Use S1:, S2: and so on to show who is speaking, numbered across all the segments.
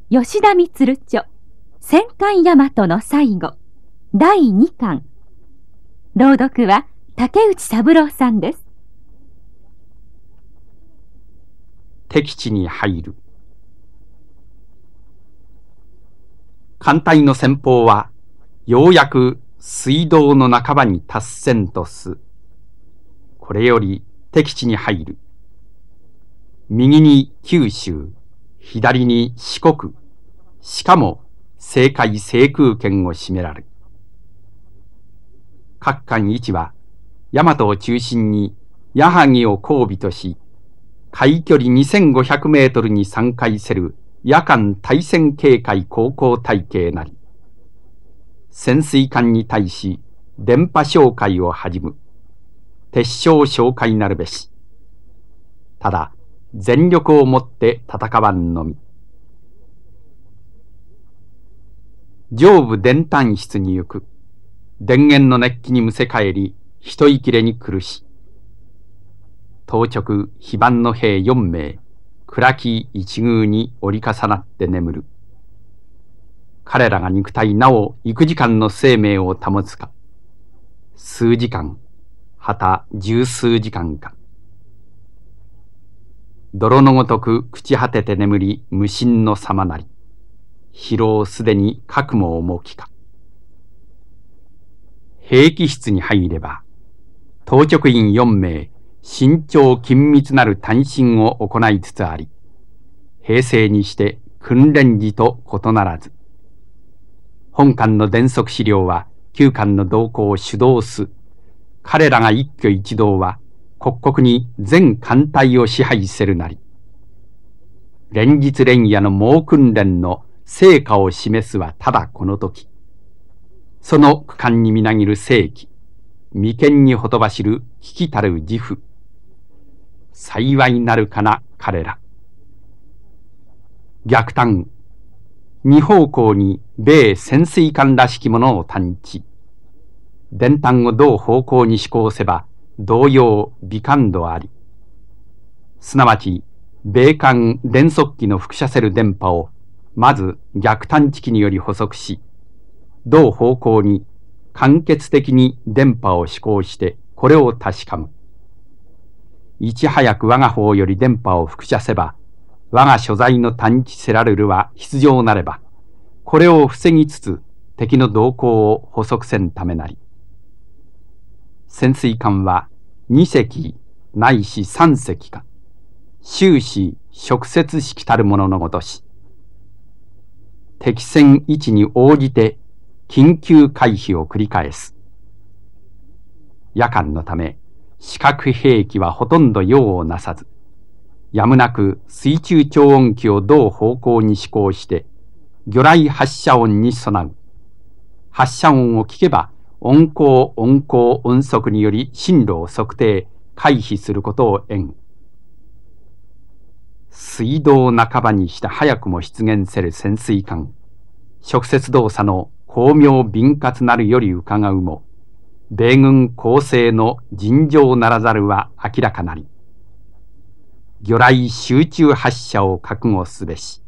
S1: 吉田満著戦艦大和の最後第2巻。朗読は竹内三郎さんです。
S2: 敵地に入る。艦隊の先鋒はようやく水道の半ばに達せんとす。これより敵地に入る。右に九州、左に四国、しかも西海制空権を占められる。各艦一は大和を中心に矢作を交尾とし、海距離2500メートルに散開せる夜間対戦警戒航行体系なり、潜水艦に対し電波哨戒をはじむ。鉄哨哨戒なるべし。ただ全力をもって戦わんのみ。上部電炭室に行く。電源の熱気にむせ返り、一息れに苦し。当直非番の兵4名、暗き一宮に折り重なって眠る。彼らが肉体なお幾時間の生命を保つか。数時間、はた十数時間か。泥のごとく朽ち果てて眠り無心の様なり。疲労すでに覚悟重きか。兵器室に入れば、当直員4名、慎重緊密なる探針を行いつつあり、平成にして訓練時と異ならず、本艦の電測資料は旧艦の動向を主導す。彼らが一挙一動は刻々に全艦隊を支配せるなり、連日連夜の猛訓練の成果を示すはただこの時。その区間にみなぎる正気、眉間にほとばしる危機たる自負。幸いなるかな彼ら。逆端、二方向に米潜水艦らしきものを探知。電炭を同方向に指向せば同様微感度あり。すなわち米艦電速機の輻射せる電波をまず逆探知機により捕捉し、同方向に間欠的に電波を指向してこれを確かむ。いち早く我が方より電波を輻射せば、我が所在の探知せられるは必要なれば、これを防ぎつつ敵の動向を捕捉せんためなり。潜水艦は2隻ないし3隻か、終始直接式たるもののごとし、敵戦位置に応じて緊急回避を繰り返す。夜間のため視覚兵器はほとんど用をなさず、やむなく水中超音機を同方向に指向して魚雷発射音に備う。発射音を聞けば音高音高音速により進路を測定回避することを得ん。水道半ばにして早くも出現せる潜水艦。直接動作の巧妙敏捷なるより伺うも、米軍攻勢の尋常ならざるは明らかなり。魚雷集中発射を覚悟すべし。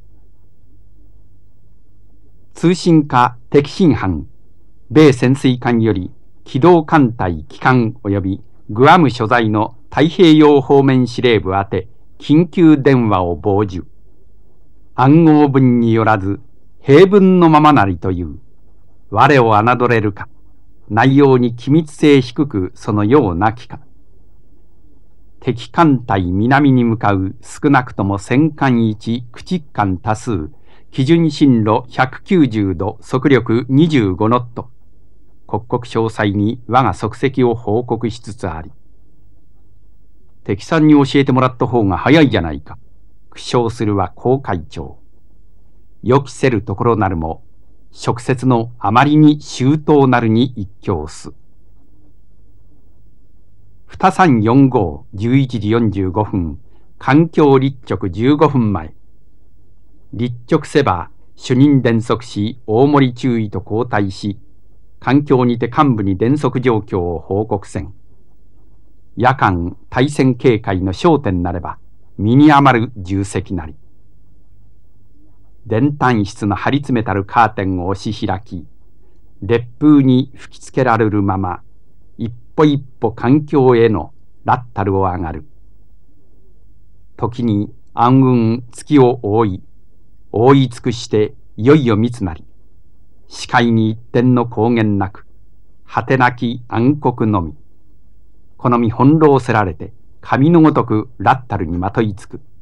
S2: 通信課敵信班、米潜水艦より機動艦隊機関及びグアム所在の太平洋方面司令部宛て緊急電話を傍受。暗号文によらず平文のままなりという、我を侮れるか、内容に機密性低くそのようなきか。敵艦隊南に向かう少なくとも戦艦1駆逐艦多数、基準進路190度速力25ノット。刻々詳細に我が足跡を報告しつつあり。敵さんに教えてもらった方が早いじゃないか。苦笑するは高会長。予期せるところなるも、直接のあまりに周到なるに一興す。2345、11時45分、環境立直15分前。立直せば、主任電測し、大森注意と交代し、環境にて幹部に電測状況を報告せん。夜間対戦警戒の焦点なれば、身に余る重責なり。 電炭室の張り詰めたるカーテンを押し開き、烈風に吹きつけられるまま、一歩一歩環境へのラッタルを上がる。時に暗雲月を覆い尽くしていよいよ密なり、視界に一点の光源なく、果てなき暗黒のみ。このみ翻弄せられて、神のごとくラッタルにまといつく。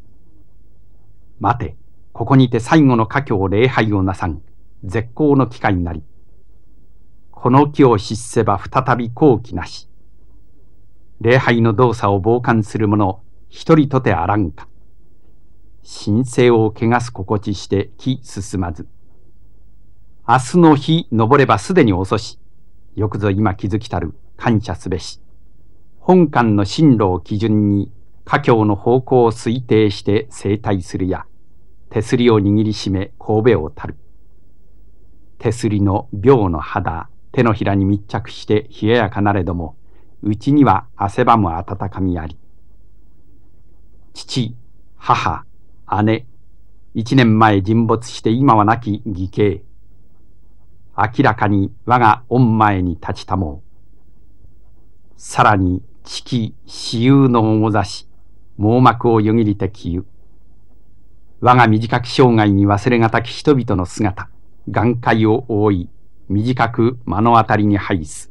S2: 待て、ここにて最後の華僑礼拝をなさん、絶好の機会になり。この機を失せば再び好機なし。礼拝の動作を傍観する者、一人とてあらんか。神聖を汚す心地して気進まず。明日の日昇ればすでに遅し。よくぞ今気づきたる感謝すべし。本館の進路を基準に華僑の方向を推定して整体するや、手すりを握りしめ神戸をたる。手すりの鋲の肌、手のひらに密着して冷ややかなれども、うちには汗ばむ温かみあり。父、母、姉、一年前沈没して今はなき義兄。明らかに我が御前に立ちたもう。さらに知己私有の面ざし、網膜をよぎりてきゆ。我が短き生涯に忘れがたき人々の姿、眼界を覆い、短く目の当たりに拝す。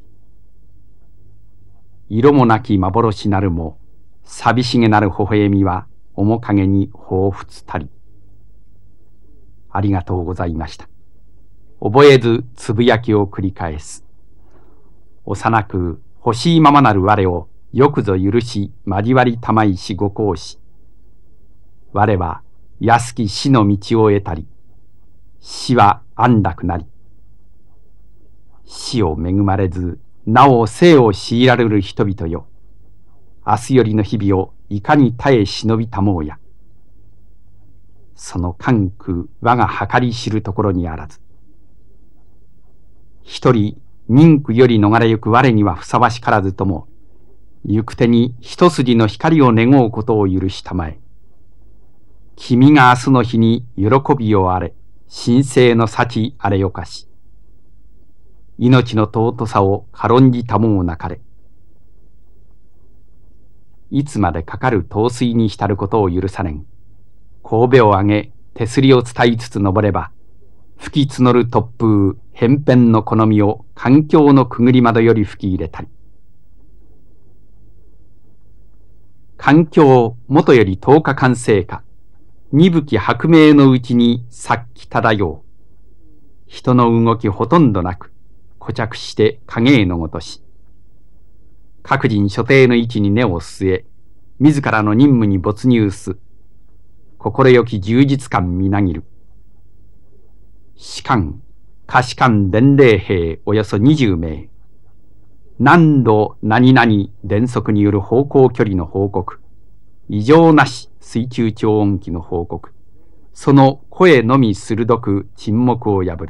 S2: 色もなき幻なるも、寂しげなる微笑みは面影に彷彿たり。ありがとうございました。覚えずつぶやきを繰り返す。幼く欲しいままなる我をよくぞ許し交わりたまいしご公子。我は安き死の道を得たり、死は安楽なり。死を恵まれず、なお生を強いられる人々よ。明日よりの日々をいかに耐え忍びたもうや。その寒空我が計り知るところにあらず。一人人苦より逃れゆく我にはふさわしからずとも、行く手に一筋の光を願うことを許したまえ。君が明日の日に喜びをあれ、神聖の幸あれよかし。命の尊さを軽んじたもうなかれ。いつまでかかる陶酔に浸ることを許さねん。神戸を上げ、手すりを伝いつつ登れば、吹き募る突風、偏偏の好みを環境のくぐり窓より吹き入れたり。環境元より10日完成か、二吹き薄明のうちに殺気漂う。人の動きほとんどなく、固着して影絵のごとし。各人所定の位置に根を据え、自らの任務に没入す。心よき充実感みなぎる。士官、下士官伝令兵およそ20名。何度何々電速による方向距離の報告。異常なし水中超音機の報告。その声のみ鋭く沈黙を破る。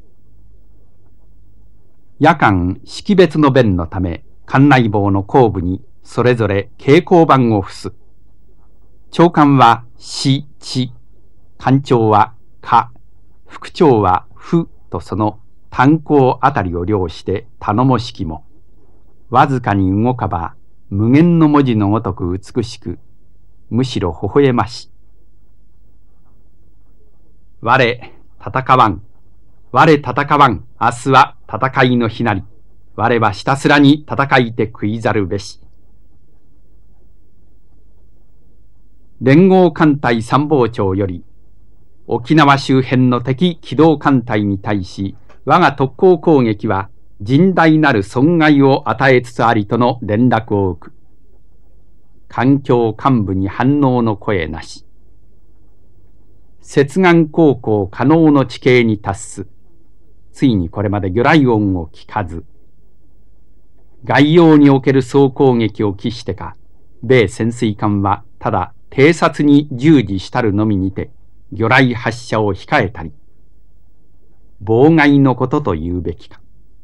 S2: 夜間識別の弁のため、艦内房の後部にそれぞれ蛍光板を付す。長官はし、ち、艦長はか、副長はふとその炭鉱あたりを量して頼もしきも、わずかに動かば無限の文字のごとく美しく、むしろ微笑まし。我戦わん、我戦わん、明日は戦いの日なり。我はひたすらに戦いて食いざるべし。連合艦隊参謀長より、沖縄周辺の敵機動艦隊に対し、我が特攻攻撃は甚大なる損害を与えつつありとの連絡を受く。環境幹部に反応の声なし。接岸航行可能の地形に達す。ついにこれまで魚雷音を聞かず。外洋における総攻撃を期してか、米潜水艦はただ偵察に従事したるのみにて、魚雷発射を控えたり、妨害のことと言うべきか。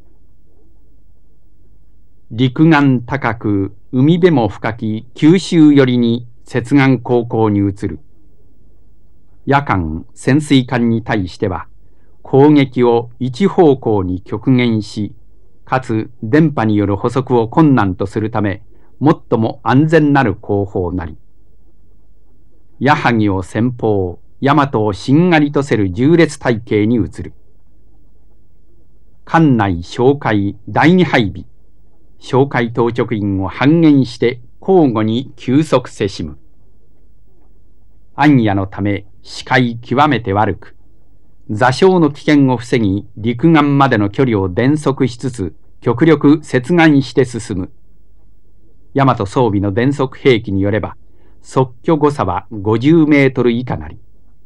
S2: 陸岸高く海辺も深き九州寄りに接岸航行に移る。 夜間潜水艦に対しては攻撃を一方向に極限し、かつ電波による捕捉を困難とするため、最も安全なる工法なり。矢作を先方、大和をしんがりとせる縦列体系に移る。艦内哨戒第二配備、哨戒当直員を半減して交互に休息せしむ。暗夜のため視界極めて悪く、座礁の危険を防ぎ陸岸までの距離を減速しつつ極力接岸して進む。大和装備の電速兵器によれば速距誤差は50メートル以下なり。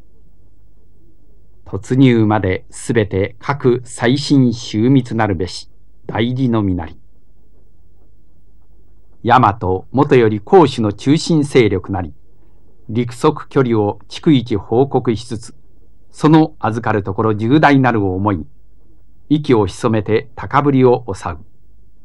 S2: 突入まですべて各最新周密なるべし大事のみなり。大和元より攻守の中心勢力なり、陸側距離を逐一報告しつつ、その預かるところ重大なるを思い、息を潜めて高ぶりを抑う。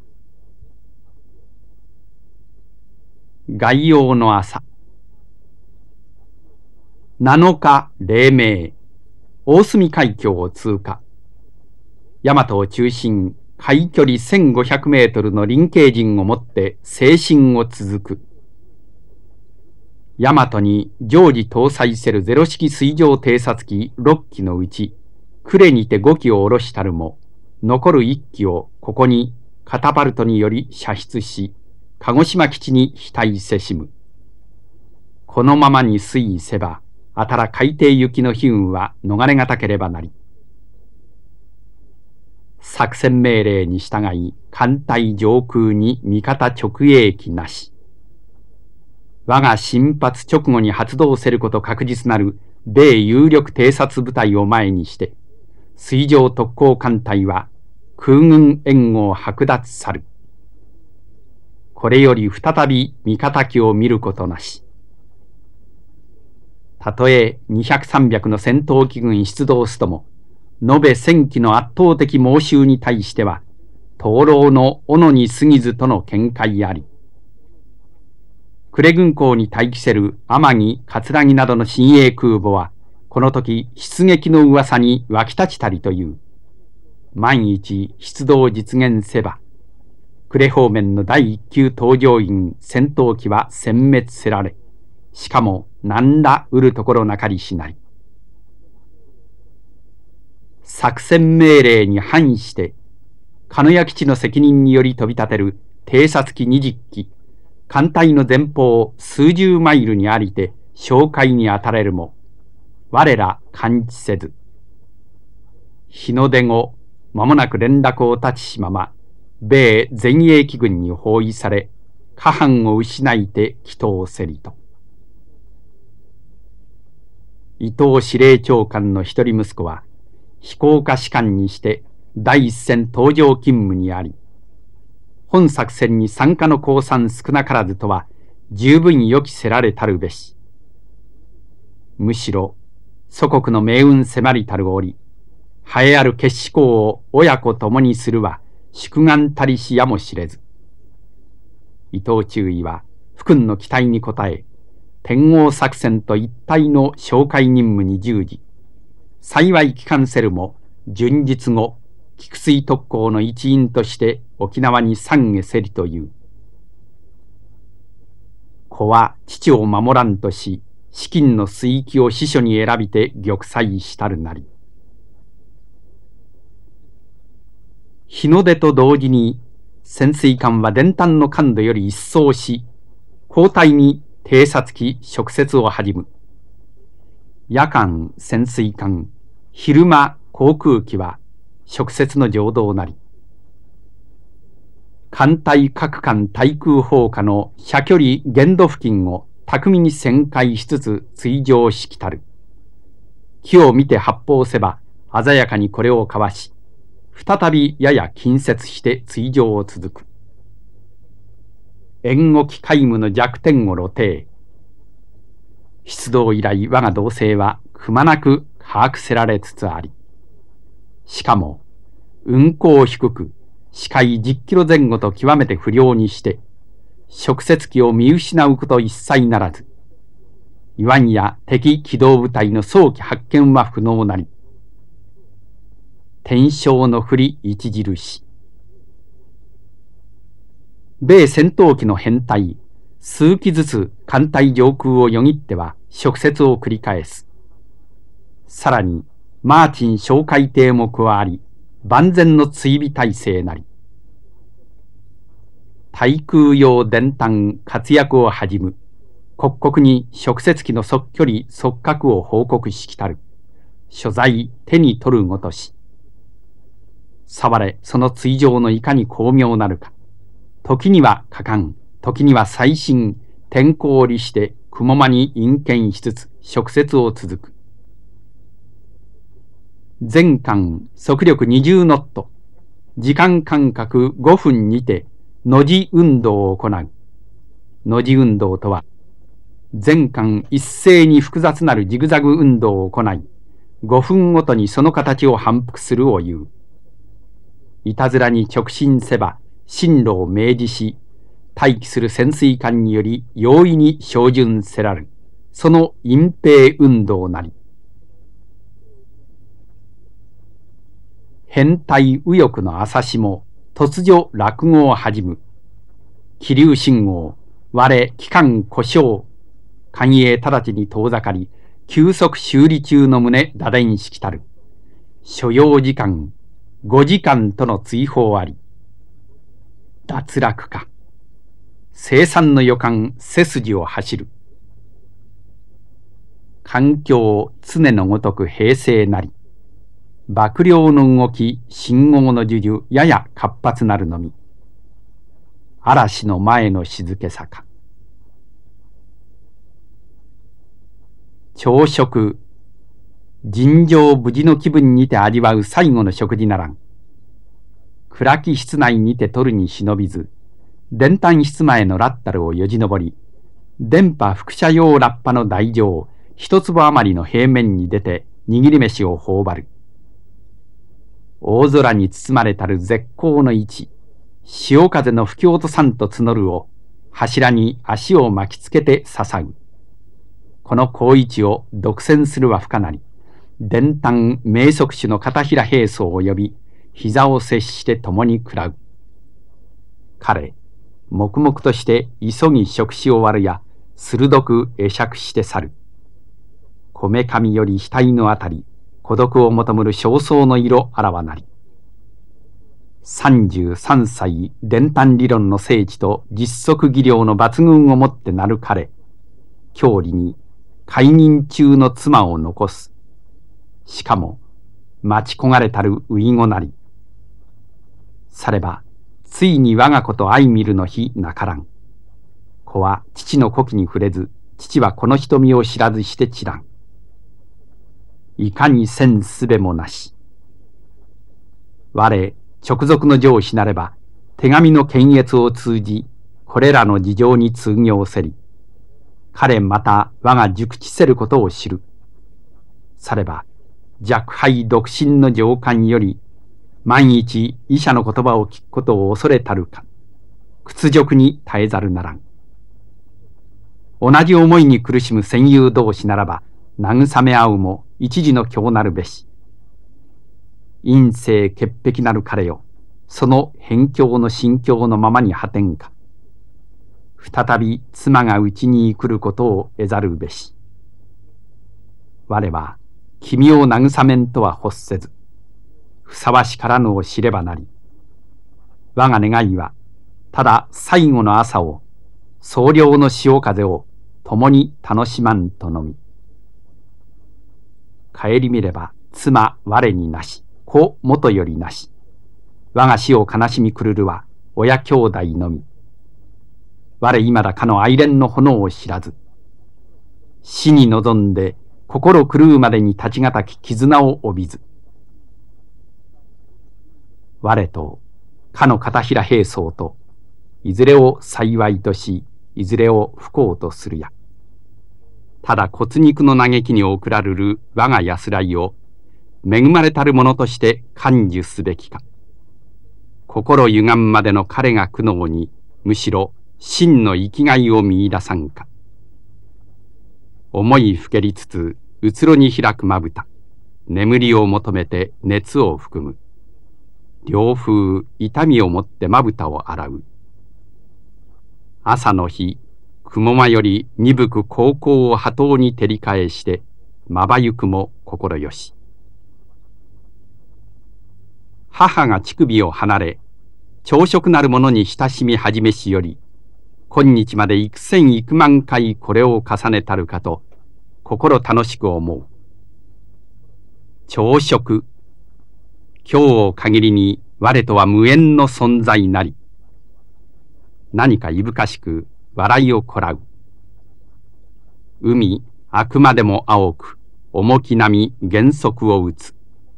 S2: 概要の朝。7日黎明、大隅海峡を通過。大和を中心、海距離1500メートルの臨形陣をもって西進を続く。大和に常時搭載せるゼロ式水上偵察機6機のうち、呉にて5機を下ろしたるも、残る1機をここにカタパルトにより射出し、鹿児島基地に飛対せしむ。このままに推移せば、あたら海底行きの悲運は逃れがたければなり。作戦命令に従い、艦隊上空に味方直営機なし。我が進発直後に発動せること確実なる米有力偵察部隊を前にして、水上特攻艦隊は空軍援護を剥奪去る。これより再び味方機を見ることなし。たとえ200、300の戦闘機軍出動すとも、延べ1000機の圧倒的猛襲に対しては、灯籠の斧に過ぎずとの見解あり。呉軍港に待機せる天城、葛城などの親衛空母は、この時出撃の噂に湧き立ちたりという。万一出動実現せば、呉方面の第一級搭乗員戦闘機は殲滅せられ、しかも何ら得るところなかりしない。作戦命令に反して、鹿屋基地の責任により飛び立てる偵察機20機、艦隊の前方数十マイルにありて哨戒に当たれるも、我ら感知せず。日の出後、間もなく連絡を断ちしまま、米前衛機軍に包囲され、過半を失いて帰投せりと。伊藤司令長官の一人息子は、飛行科士官にして第一線搭乗勤務にあり、本作戦に参加の降参少なからずとは十分予期せられたるべし。むしろ祖国の命運迫りたる折、栄えある決死行を親子ともにするは宿願たりしやもしれず。伊藤中尉は父君の期待に応え、天王作戦と一体の哨戒任務に従事。幸い帰還せるも、順日後、菊水特攻の一員として沖縄に参下せりという。子は父を守らんとし、資金の水域を司書に選びて玉砕したるなり。日の出と同時に、潜水艦は伝端の感度より一掃し、交代に偵察機直接を始む。夜間潜水艦、昼間航空機は直接の常道なり。艦隊各艦対空砲火の射距離限度付近を巧みに旋回しつつ追上しきたる。機を見て発砲せば鮮やかにこれをかわし、再びやや近接して追上を続く。縁沖海務の弱点を露呈。出動以来我が動静はくまなく把握せられつつあり。しかも、運航低く、視界10キロ前後と極めて不良にして、直接機を見失うこと一切ならず、 いわんや敵機動部隊の早期発見は不能なり、天正の振り著し。米戦闘機の編隊、数機ずつ艦隊上空をよぎっては直接を繰り返す。さらに、マーチン哨戒艇も加わり、万全の追尾体制なり。対空用電弾活躍をはじむ、刻々に直接機の速距離速角を報告しきたる。所在手に取るごとし。触れその追上のいかに巧妙なるか。時には果敢、時には最新、天候を利して雲間に隠見しつつ直接を続く。全艦速力20ノット、時間間隔5分にての字運動を行う。の字運動とは、全艦一斉に複雑なるジグザグ運動を行い、5分ごとにその形を反復するを言う。いたずらに直進せば、進路を明示し、待機する潜水艦により容易に照準せられる。その隠蔽運動なり。変態右翼の朝霜、突如落語を始む。気流信号、我機関故障。艦営直ちに遠ざかり、急速修理中の旨打電しきたる。所要時間、5時間との追放あり。脱落か。生産の予感、背筋を走る。環境、常のごとく平静なり。幕僚の動き、信号の授受、やや活発なるのみ。嵐の前の静けさか。朝食、尋常無事の気分にて味わう最後の食事ならん。暗き室内にて取るに忍びず、電炭室前のラッタルをよじ登り、電波輻射用ラッパの台上、一坪余りの平面に出て握り飯を頬張る。大空に包まれたる絶好の位置、潮風の吹き落とさんと募るを、柱に足を巻きつけて捧ぐ。この好位置を独占するは不可なり、電炭名足種の片平兵装を呼び、膝を接して共に食らう。彼、黙々として急ぎ食し終わるや、鋭く会釈して去る。こめかみより額のあたり、孤独を求むる焦燥の色あらわなり。33歳電炭理論の聖地と実測技量の抜群をもってなる彼、郷里に懐妊中の妻を残す。しかも、待ち焦がれたる遺語なり。されば、ついに我が子と相見るの日なからん。子は父の呼気に触れず、父はこの瞳を知らずして知らん。いかにせんすべもなし。我、直属の上司なれば、手紙の検閲を通じ、これらの事情に通行せり。彼また我が熟知せることを知る。されば、若輩独身の上官より、万一医者の言葉を聞くことを恐れたるか、屈辱に耐えざるならん。同じ思いに苦しむ戦友同士ならば、慰め合うも一時の強なるべし。陰性潔癖なる彼よ、その辺境の心境のままに果てんか。再び妻がうちに来ることを得ざるべし。我は君を慰めんとは欲せず、ふさわしからぬを知ればなり。我が願いは、ただ最後の朝を、総領の潮風を共に楽しまんとのみ。顧みれば妻我になし、子元よりなし。我が死を悲しみくるるは親兄弟のみ。我今だかの愛恋の炎を知らず。死に臨んで心狂うまでに立ちがたき絆を帯びず。我とかの片平兵装と、いずれを幸いとし、いずれを不幸とするや。ただ骨肉の嘆きに送られる我が安らいを、恵まれたるものとして感受すべきか。心歪むまでの彼が苦悩に、むしろ真の生きがいを見出さんか。己思いふけりつつうつろに開くまぶた、眠りを求めて熱を含む。涼風痛みをもってまぶたを洗う。朝の日、雲間より鈍く高校を波頭に照り返してまばゆくも心よし。母が乳首を離れ、朝食なるものに親しみ始めしより、今日まで幾千幾万回これを重ねたるかと心楽しく思う。朝食、今日を限りに我とは無縁の存在なり、何かいぶかしく笑いをこらう。海、あくまでも青く、重き波原則を打つ。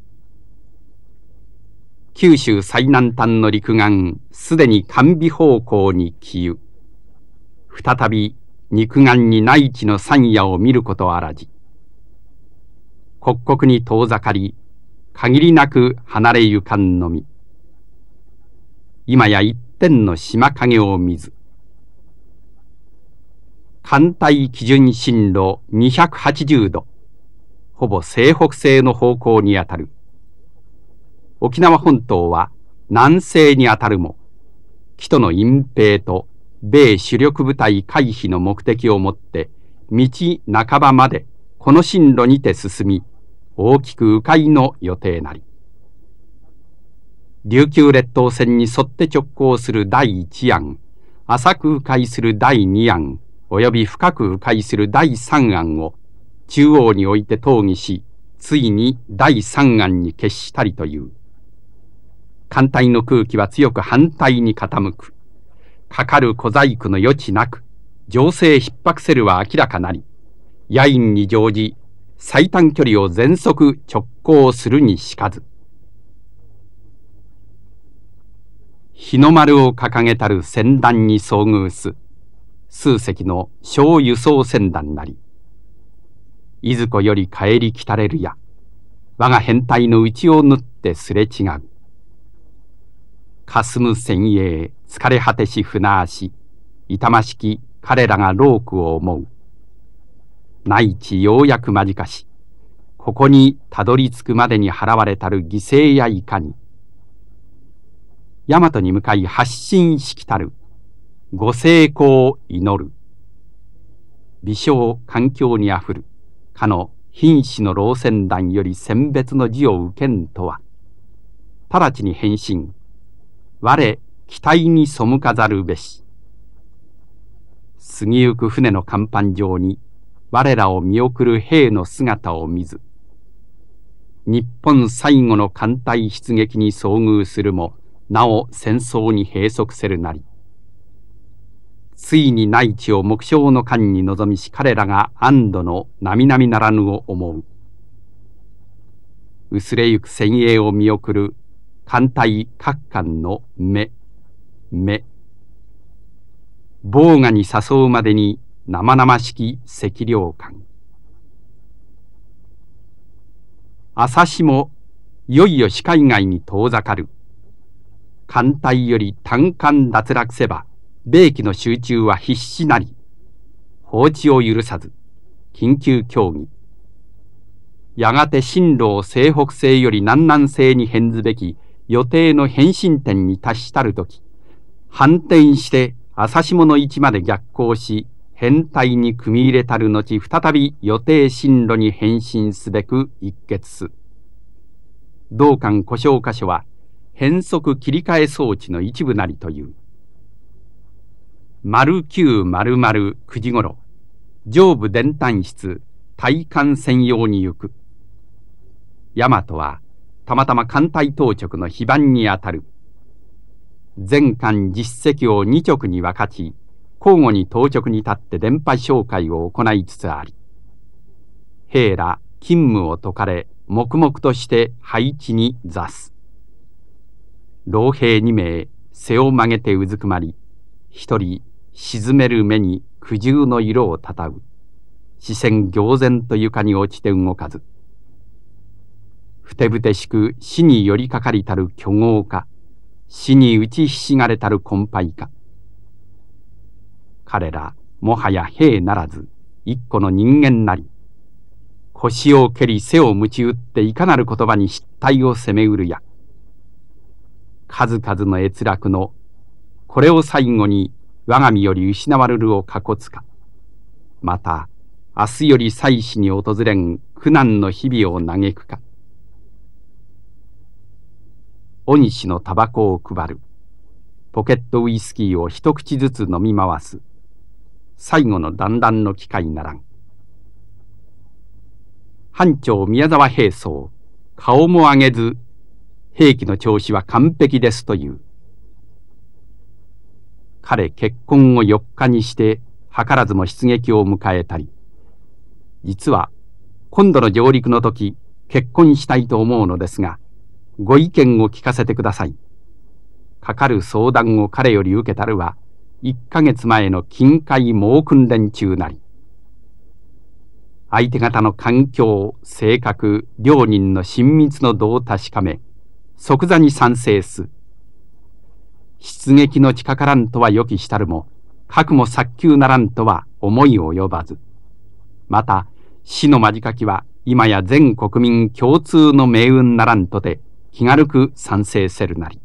S2: 九州最南端の陸岸、すでに甘美方向に消ゆ。再び肉眼に内地の山野を見ることあらじ。刻々に遠ざかり、限りなく離れゆかんのみ。今や一点の島影を見ず。環帯基準進路280度、ほぼ西北西の方向にあたる。沖縄本島は南西にあたるも、北の隠蔽と米主力部隊回避の目的をもって、道半ばまでこの進路にて進み、大きく迂回の予定なり。琉球列島線に沿って直行する第1案、浅く迂回する第2案、および深く迂回する第3案を中央において討議し、ついに第3案に決したりという。艦隊の空気は強く反対に傾く。かかる小細工の余地なく、情勢逼迫せるは明らかなり、野因に乗じ、最短距離を全速直行するにしかず。日の丸を掲げたる船団に遭遇す、数隻の小輸送船団なり。いずこより帰り来たれるや、我が編隊の内を縫ってすれ違う。霞む船影、疲れ果てし船足、痛ましき彼らが労苦を思う。内地ようやく間近し、ここにたどり着くまでに払われたる犠牲やいかに。大和に向かい発進しきたる、ご成功を祈る。微小環境にあふる、かの瀕死の老船団より選別の字を受けんとは、直ちに返信、我期待に背かざるべし。過ぎゆく船の甲板上に我らを見送る兵の姿を見ず、日本最後の艦隊出撃に遭遇するもなお戦争に閉塞せるなり、ついに内地を目標の間に臨みし彼らが安堵の並々ならぬを思う。薄れゆく船影を見送る艦隊各艦の目、防河に誘うまでに生々しき赤涼感。朝しもいよいよ視界外に遠ざかる。艦隊より単艦脱落せば米機の集中は必至なり、放置を許さず緊急協議。やがて進路を西北西より南南西に変ずべき予定の変身点に達したるとき、反転して朝下の位置まで逆行し、編隊に組み入れたる後、再び予定進路に変身すべく一決す。同艦故障箇所は変速切り替え装置の一部なりという。0900 9時ごろ、上部電炭室対艦専用に行く。大和はたまたま艦隊当直の非番にあたる。全艦実績を2直に分かち、交互に当直に立って電波照会を行いつつあり、兵ら勤務を解かれ黙々として配置に座す。老兵2名背を曲げてうずくまり、一人沈める目に苦渋の色をたたう。視線仰然と床に落ちて動かず、ふてぶてしく死に寄りかかりたる巨豪か、死に打ちひしがれたる魂か。彼らもはや兵ならず一個の人間なり、腰を蹴り背を鞭打っていかなる言葉に失態を責めうるや、数々の閲楽のこれを最後に我が身より失わるるをかこつか、また明日より妻子に訪れん苦難の日々を嘆くか。恩師のタバコを配る、ポケットウイスキーを一口ずつ飲み回す、最後の団らんの機会ならん。班長宮沢兵曹、顔も上げず、兵器の調子は完璧ですという。彼結婚を4日にして図らずも出撃を迎えたり、実は今度の上陸の時結婚したいと思うのですが、ご意見を聞かせてください。かかる相談を彼より受けたるは1ヶ月前の近海猛訓練中なり。相手方の環境、性格、両人の親密の度を確かめ、即座に賛成す。出撃の近からんとは予期したるも、核も早急ならんとは思い及ばず。また、死の間近きは今や全国民共通の命運ならんとて、気軽く賛成せるなり。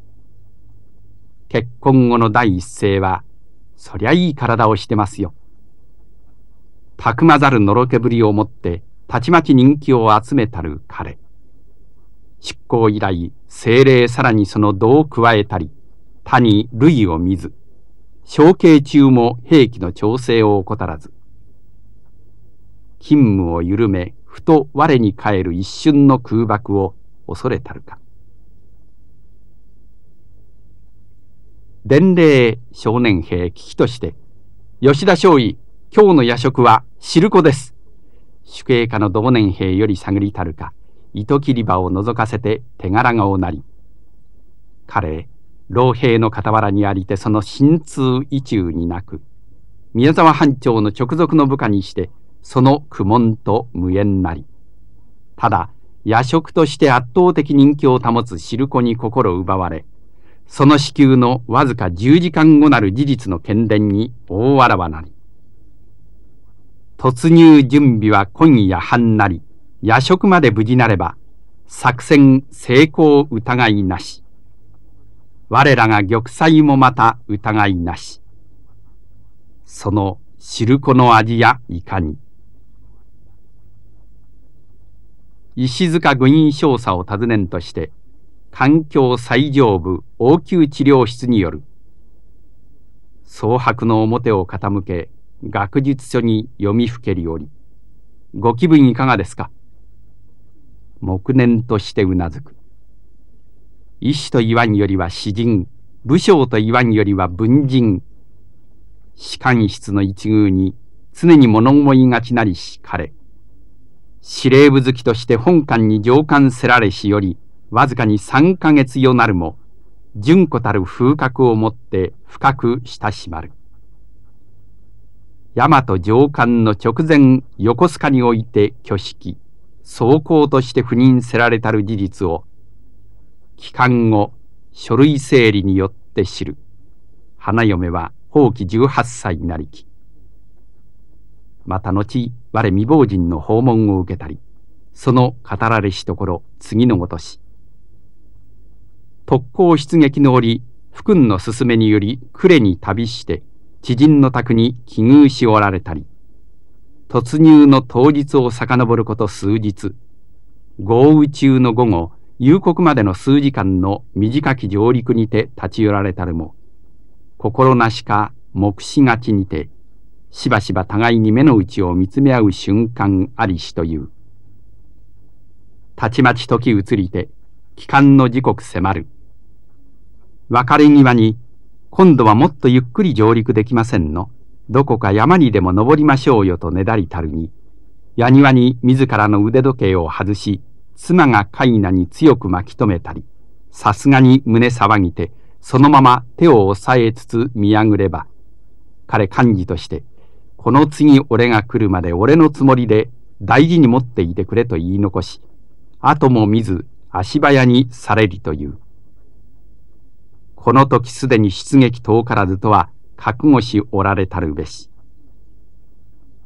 S2: 結婚後の第一声は、そりゃいい体をしてますよ。たくまざるのろけぶりをもって、たちまち人気を集めたる彼。出港以来、精霊さらにその度を加えたり、他に類を見ず、小慶中も兵器の調整を怠らず、勤務を緩め、ふと我に返る一瞬の空爆を恐れたるか。伝令少年兵危機として、吉田少尉、今日の夜食は汁粉です。主計課の同年兵より探りたるか、糸切り場を覗かせて手柄がおなり。彼、老兵の傍らにありてその心痛意中になく、宮沢班長の直属の部下にして、その苦悶と無縁なり。ただ、夜食として圧倒的人気を保つ汁粉に心奪われ、その支給のわずか10時間後なる事実の喧伝に大わらわなり。突入準備は今夜半なり、夜食まで無事なれば、作戦成功疑いなし。我らが玉砕もまた疑いなし。その汁粉の味やいかに。石塚軍医少佐を尋ねんとして、環境最上部応急治療室による。蒼白の表を傾け、学術書に読みふけりおり、ご気分いかがですか。黙念としてうなずく。医師と言わんよりは詩人、武将と言わんよりは文人。士官室の一遇に常に物思いがちなりし彼。司令部好きとして本館に上官せられしより、わずかに3ヶ月よなるも、純子たる風格をもって深く親しまる。大和上官の直前横須賀において挙式、総行として赴任せられたる事実を、帰還後、書類整理によって知る。花嫁は法規18歳なりき。また後、我未亡人の訪問を受けたり、その語られしところ、次のごとし。特攻出撃の折、府君の勧めにより、呉に旅して、知人の宅に寄遇しおられたり、突入の当日を遡ること数日、豪雨中の午後、夕刻までの数時間の短き上陸にて立ち寄られたるも、心なしか目視がちにて、しばしば互いに目の内を見つめ合う瞬間ありしという。たちまち時移りて、帰還の時刻迫る。別れ際に、今度はもっとゆっくり上陸できませんの。どこか山にでも登りましょうよとねだりたるに、矢庭に自らの腕時計を外し、妻がカイナに強く巻き止めたり、さすがに胸騒ぎて、そのまま手を押さえつつ見やぐれば、彼幹事として、この次俺が来るまで俺のつもりで大事に持っていてくれと言い残し、後も見ず足早にされりという。この時すでに出撃遠からずとは覚悟しおられたるべし。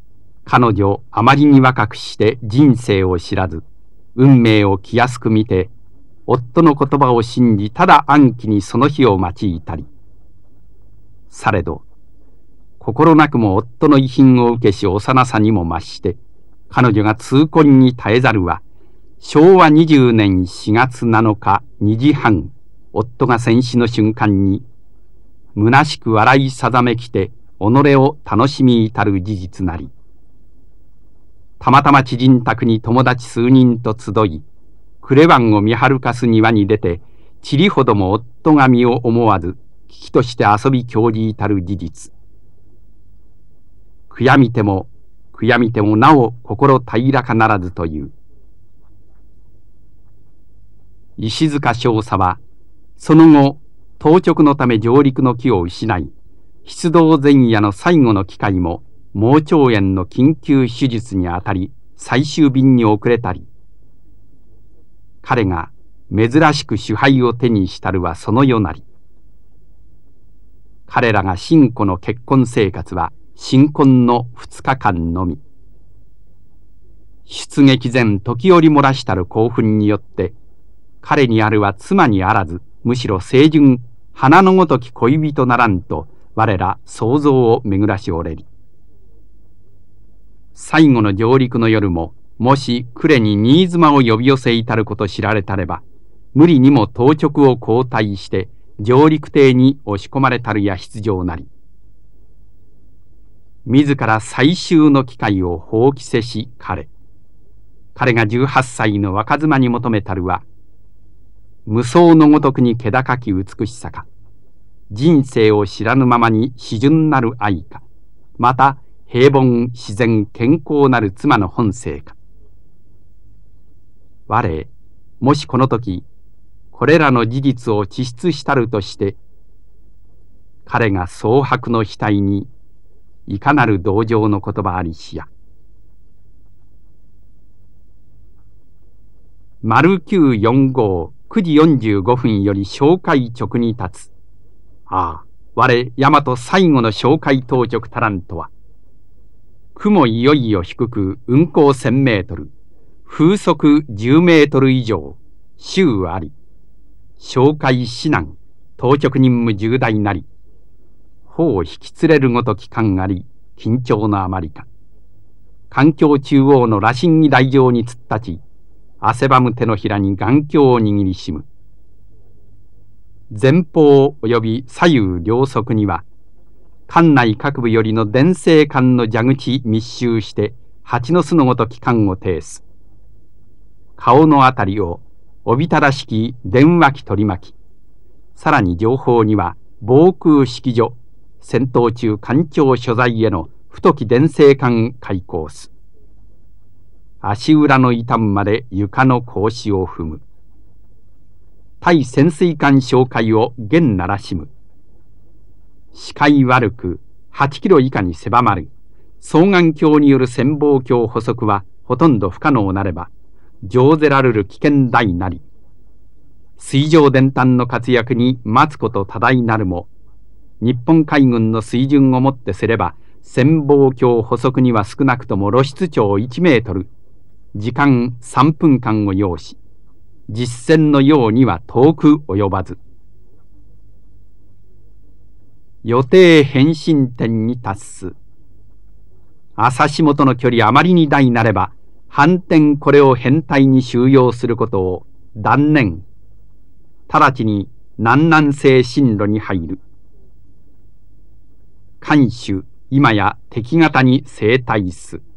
S2: 彼女あまりに若くして人生を知らず、運命を気安く見て、夫の言葉を信じ、ただ安気にその日を待ちいたり。されど、心なくも夫の遺品を受けし幼さにも増して、彼女が痛恨に耐えざるは、昭和20年4月7日2時半、夫が戦死の瞬間に、虚しく笑いさざめきて、己を楽しみ至る事実なり。たまたま知人宅に友達数人と集い、暮れ晩を見晴かす庭に出て、ちりほども夫が身を思わず、危機として遊び興じ至る事実。悔やみてもなお心平らかならずという。石塚少佐は、その後、当直のため上陸の機を失い、出動前夜の最後の機会も、盲腸炎の緊急手術にあたり、最終便に遅れたり、彼が珍しく首魁を手にしたるはその夜なり。彼らが新子の結婚生活は新婚の2日間のみ。出撃前時折漏らしたる興奮によって、彼にあるは妻にあらず、むしろ清純花のごとき恋人ならんと、我ら想像を巡らしおれり。最後の上陸の夜も、もし呉に新妻を呼び寄せ至ること知られたれば、無理にも当直を交代して上陸邸に押し込まれたるや必要なり。自ら最終の機会を放棄せし彼が18歳の若妻に求めたるは、無双のごとくに気高き美しさか、人生を知らぬままに至純なる愛か、また平凡自然健康なる妻の本性か。我、もしこの時、これらの事実を地質したるとして、彼が蒼白の額に、いかなる同情の言葉ありしや。0945、9時45分より紹介直に立つ。ああ、我、大和最後の紹介当直たらんとは。雲いよいよ低く、運航1000メートル。風速10メートル以上、週あり、紹介指南、当直任務重大なり、帆を引き連れるごとき感あり、緊張のあまりか。環境中央の羅針儀台上に突っ立ち、汗ばむ手のひらに眼鏡を握りしむ。前方及び左右両側には、艦内各部よりの電声管の蛇口密集して、蜂の巣のごとき管を呈す。顔のあたりをおびただしき電話機取り巻き、さらに情報には防空指揮所、戦闘中艦長所在への太き電声管開口す。足裏の痛むまで床の格子を踏む。対潜水艦紹介を弦鳴らしむ。視界悪く8キロ以下に狭まる双眼鏡による潜望鏡捕捉はほとんど不可能なれば、上ぜられる危険大なり。水上電炭の活躍に待つこと多大なるも、日本海軍の水準をもってすれば、潜望鏡捕捉には少なくとも露出長1メートル、時間3分間を要し、実戦のようには遠く及ばず。予定変身点に達す。朝仕事の距離あまりに大なれば、反転これを編隊に収容することを断念。直ちに南南西進路に入る。艦首、今や敵方に正対す。